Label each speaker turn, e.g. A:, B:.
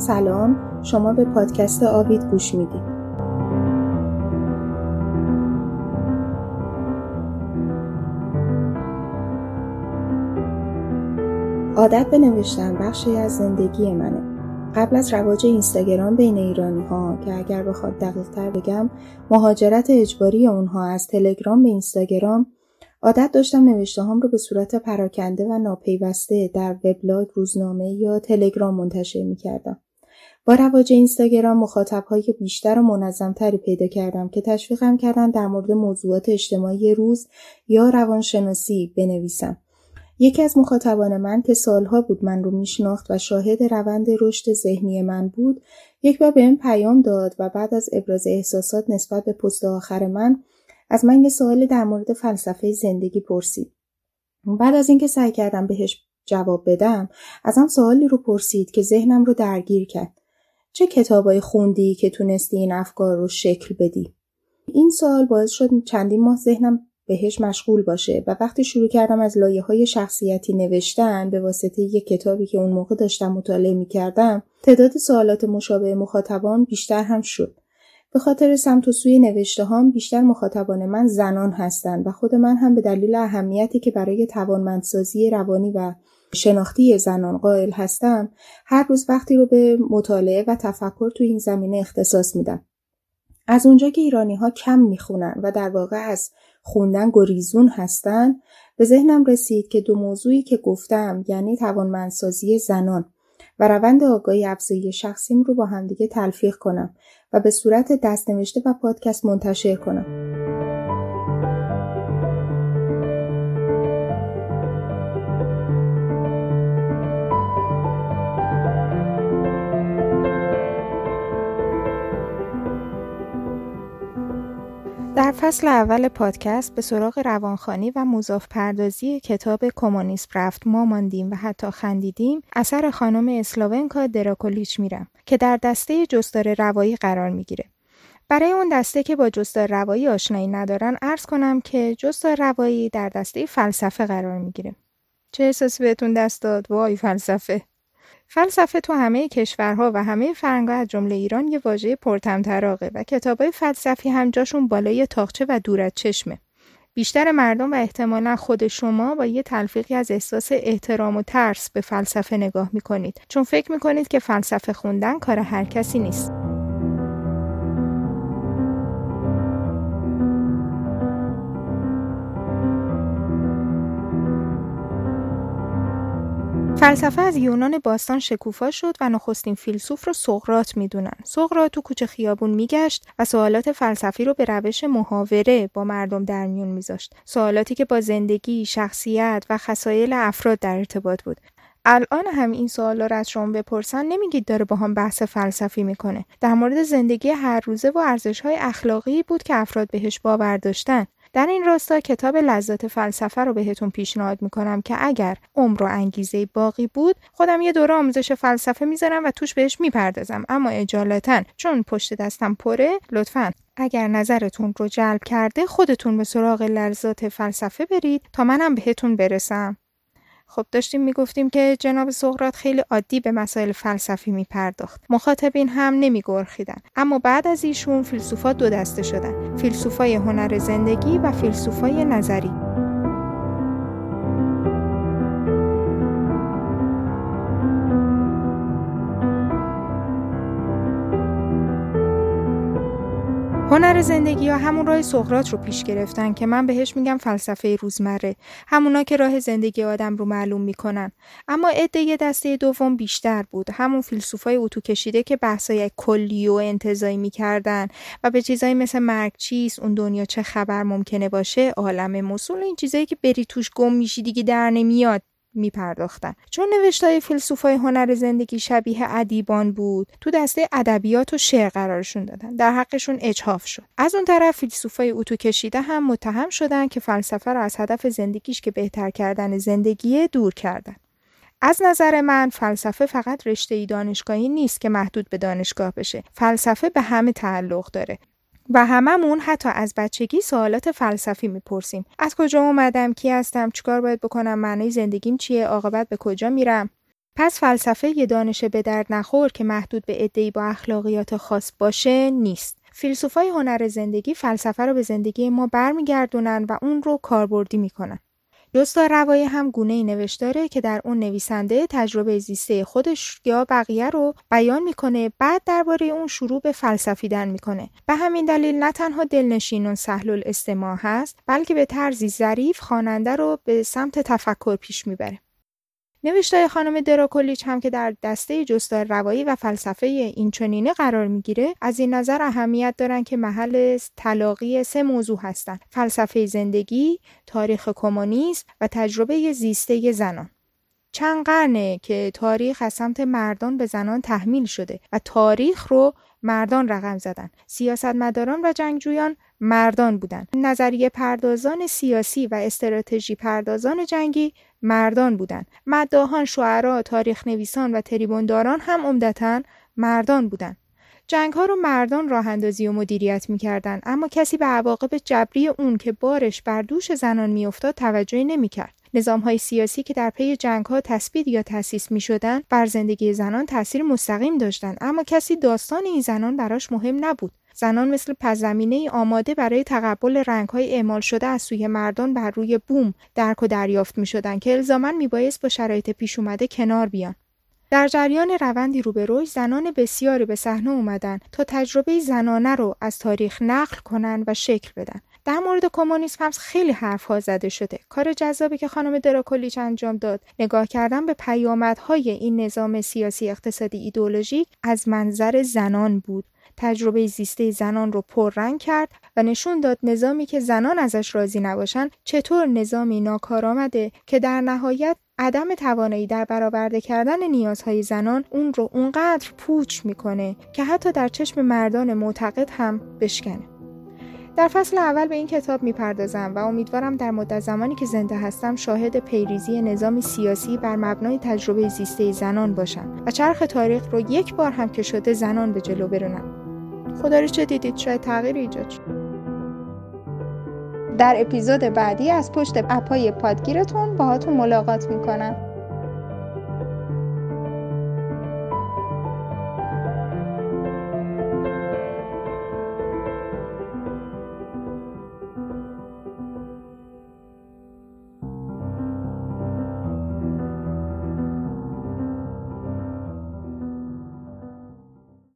A: سلام، شما به پادکست آوید گوش میدید. عادت به نوشتن بخشی از زندگی منه. قبل از رواج اینستاگرام بین ایرانی‌ها که اگر بخواد دقیق‌تر بگم مهاجرت اجباری اونها از تلگرام به اینستاگرام، عادت داشتم نوشته‌هام رو به صورت پراکنده و ناپیوسته در وبلاگ، روزنامه یا تلگرام منتشر می‌کردم. با رواج اینستاگرام مخاطب‌های بیشتر و منظم‌تری پیدا کردم که تشویقم کردن در مورد موضوعات اجتماعی روز یا روانشناسی بنویسم. یکی از مخاطبان من که سالها بود من رو میشناخت و شاهد روند رشد ذهنی من بود، یک بار بهم پیام داد و بعد از ابراز احساسات نسبت به پست آخر من از من یه سوال در مورد فلسفه زندگی پرسید. بعد از اینکه سعی کردم بهش جواب بدم، ازم سوالی رو پرسید که ذهنم رو درگیر کرد. چه کتابای خوندی که تونستی این افکار رو شکل بدی؟ این سوال باعث شد چندین ماه ذهنم بهش مشغول باشه و وقتی شروع کردم از لایه‌های شخصیتی نوشتن به واسطه یک کتابی که اون موقع داشتم مطالعه می‌کردم، تعداد سوالات مشابه مخاطبان بیشتر هم شد. به خاطر سمت و سوی نوشته‌هام بیشتر مخاطبان من زنان هستند و خود من هم به دلیل اهمیتی که برای توانمندسازی روانی و شناختی زنان قائل هستم، هر روز وقتی رو به مطالعه و تفکر تو این زمینه اختصاص میدم. از اونجا که ایرانی‌ها کم میخونن و در واقع از خوندن گریزون هستن، به ذهنم رسید که دو موضوعی که گفتم، یعنی توانمندسازی زنان و روند آگاهی افزایی شخصیم رو با همدیگه تلفیق کنم و به صورت دست‌نوشته و پادکست منتشر کنم. در فصل اول پادکست به سراغ روانخوانی و مضاف پردازی کتاب کمونیسم رفت ما ماندیم و حتی خندیدیم اثر خانم اسلاونکا دراکولیچ میرم که در دسته جستار روایی قرار میگیره. برای اون دسته که با جستار روایی آشنایی ندارن عرض کنم که جستار روایی در دسته فلسفه قرار میگیره. چه احساسی بهتون دست داد؟ وای فلسفه! فلسفه تو همه کشورها و همه فرهنگ‌ها از جمله ایران یه واژه پرطمطراقه و کتابای فلسفی هم جاشون بالای تاقچه و دور از چشمه. بیشتر مردم و احتمالاً خود شما با یه تلفیقی از احساس احترام و ترس به فلسفه نگاه می‌کنید، چون فکر می‌کنید که فلسفه خوندن کار هر کسی نیست. فلسفه از یونان باستان شکوفا شد و نخستین فیلسوف رو سقراط میدونن. سقراط تو کوچه خیابون میگشت و سوالات فلسفی رو به روش محاوره با مردم در میون میذاشت. سوالاتی که با زندگی، شخصیت و خصایل افراد در ارتباط بود. الان هم این سوالا رو از شما بپرسن نمیگید داره با هم بحث فلسفی میکنه. در مورد زندگی هر روزه و ارزش‌های اخلاقی بود که افراد بهش باور داشتن. در این راستا کتاب لذات فلسفه رو بهتون پیشنهاد میکنم که اگر عمر و انگیزه باقی بود خودم یه دوره آموزش فلسفه میذارم و توش بهش میپردازم، اما اجالتا چون پشت دستم پره، لطفاً اگر نظرتون رو جلب کرده خودتون به سراغ لذات فلسفه برید تا منم بهتون برسم. خب داشتیم میگفتیم که جناب سقراط خیلی عادی به مسائل فلسفی میپرداخت. مخاطبین هم نمیگرخیدن. اما بعد از ایشون فیلسوفا دو دسته شدن. فیلسوفای هنر زندگی و فیلسوفای نظری. هنر زندگی ها همون راه سقراط رو پیش گرفتن که من بهش میگم فلسفه روزمره، همونا که راه زندگی آدم رو معلوم میکنن. اما عده دسته دوم بیشتر بود، همون فیلسوفای اتو کشیده که بحثای کلی و انتزاعی میکردن و به چیزایی مثل مرگ چیست، اون دنیا چه خبر ممکنه باشه، عالم موصول، این چیزایی که بری توش گم میشی دیگه در نمیاد میپرداختن. چون نوشتای فیلسوفای هنر زندگی شبیه ادیبان بود، تو دسته ادبیات و شعر قرارشون دادن، در حقشون اجحاف شد. از اون طرف فیلسوفای اتو کشیده هم متهم شدن که فلسفه رو از هدف زندگیش که بهتر کردن زندگیه دور کردن. از نظر من فلسفه فقط رشته دانشگاهی نیست که محدود به دانشگاه بشه. فلسفه به همه تعلق داره و هممون حتی از بچگی سوالات فلسفی میپرسیم. از کجا اومدم، کی هستم، چیکار باید بکنم، معنی زندگیم چیه، عاقبت به کجا میرم. پس فلسفه یه دانش به درد نخور که محدود به عده‌ای با اخلاقیات خاص باشه نیست. فیلسوفای هنر زندگی فلسفه رو به زندگی ما برمیگردونن و اون رو کاربردی میکنن. جستا روایی هم گونه‌ای نوشتاره که در اون نویسنده تجربه زیسته خودش یا بقیه رو بیان میکنه، بعد درباره اون شروع به فلسفیدن میکنه. به همین دلیل نه تنها دلنشین و سهل الاستماع هست، بلکه به طرزی ظریف خواننده رو به سمت تفکر پیش میبره. نوشته‌های خانم دراکولیچ هم که در دسته جستار روایی و فلسفه اینچنینه قرار میگیره، از این نظر اهمیت دارن که محل تلاقی 3 موضوع هستن: فلسفه زندگی، تاریخ کمونیسم و تجربه زیسته زنان. چند قرنه که تاریخ از سمت مردان به زنان تحمیل شده و تاریخ رو مردان رقم زدن. سیاستمداران و جنگجویان مردان بودن. نظریه پردازان سیاسی و استراتژی پردازان جنگی مردان بودن. مداحان، شعرا، تاریخ نویسان و تریبونداران هم عمدتاً مردان بودن. جنگ ها رو مردان راه اندازی و مدیریت می‌کردن، اما کسی به عواقب جبری اون که بارش بر دوش زنان میافتاد توجهی نمی‌کرد. نظام‌های سیاسی که در پی جنگ‌ها تثبیت یا تأسیس می‌شدند بر زندگی زنان تأثیر مستقیم داشتند، اما کسی داستان این زنان براش مهم نبود. زنان مثل پس‌زمینه‌ای آماده برای تقبل رنگ‌های اعمال شده از سوی مردان بر روی بوم درک و دریافت می‌شدند که الزاماً میبایست با شرایط پیش اومده کنار بیان. در جریان روندی رو به رشد، زنان بسیاری به صحنه اومدن تا تجربه زنانه رو از تاریخ نقل کنن و شکل بدن. در مورد کمونیسم هم خیلی حرف‌ها زده شده. کار جذابی که خانم دراکولیچ انجام داد، نگاه کردن به پیامدهای این نظام سیاسی، اقتصادی، ایدئولوژیک از منظر زنان بود. تجربه زیسته زنان رو پررنگ کرد و نشون داد نظامی که زنان ازش راضی نباشن چطور نظامی ناکارآمده که در نهایت عدم توانایی در برآورده کردن نیازهای زنان اون رو اونقدر پوچ میکنه که حتی در چشم مردان معتقد هم بشکنه. در فصل اول به این کتاب میپردازم و امیدوارم در مدت زمانی که زنده هستم شاهد پیریزی نظامی سیاسی بر مبنای تجربه زیسته زنان باشم و چرخ تاریخ رو یک بار هم که شده زنان به جلو برونم. خدا رو چه دیدید؟ شاید تغییر ایجاد شد. در اپیزود بعدی از پشت اپای پادگیرتون باهاتون ملاقات میکنم.